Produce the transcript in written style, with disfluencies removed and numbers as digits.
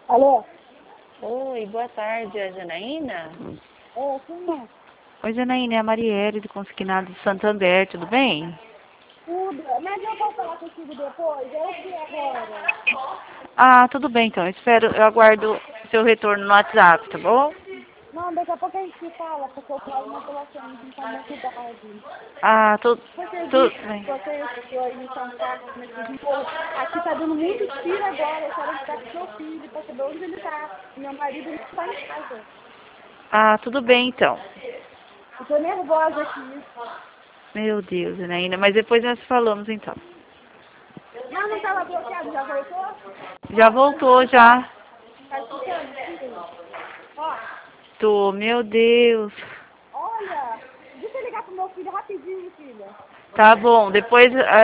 Alô? Oi, boa tarde, é a Janaína? Quem é? Oi, Janaína, é a Marielle do Consignado de Santander, tudo bem? Tudo. Mas eu vou falar contigo depois, é o que agora? Ah, tudo bem então, eu aguardo seu retorno no WhatsApp, tá bom? Não, daqui a pouco a gente se fala, porque eu falo na telefone, então tá muito tarde. Ah, Vocês bem. aí em São Paulo, nesses morros, aqui tá dando muito tiro agora, eu quero ligar pro meu filho pra saber onde ele tá. Meu marido não tá em casa. Ah, tudo bem então. Eu tô nervosa aqui. Meu Deus, Janaína, mas depois nós falamos então. Mas não tava bloqueado, já voltou? Já Ó, voltou, já. tá escutando, filho? Ó, Meu Deus. olha, deixa eu ligar pro meu filho rapidinho, filha. Tá bom, depois